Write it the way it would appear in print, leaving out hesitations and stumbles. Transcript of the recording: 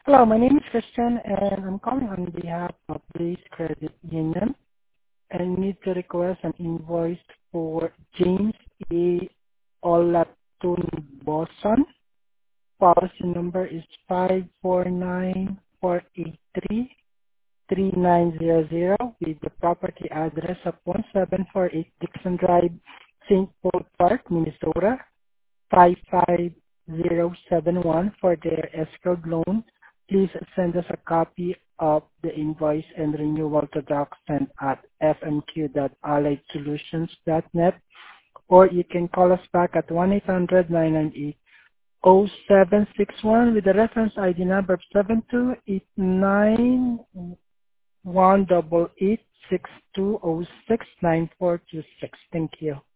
Hello, my name is Christian, and I'm calling on behalf of Blaze Credit Union and need to request an invoice for James A. Olatunboson. Policy number is 549-483-3900 with the property address of 1748 Dixon Drive, St. Paul Park, Minnesota, 55071 for their escrowed loan. Please send us a copy of the invoice and renewal to docs sent at fmq.alliedsolutions.net, or you can call us back at 1-800-998-0761 with the reference ID number of 7289-188-6206-9426. Thank you.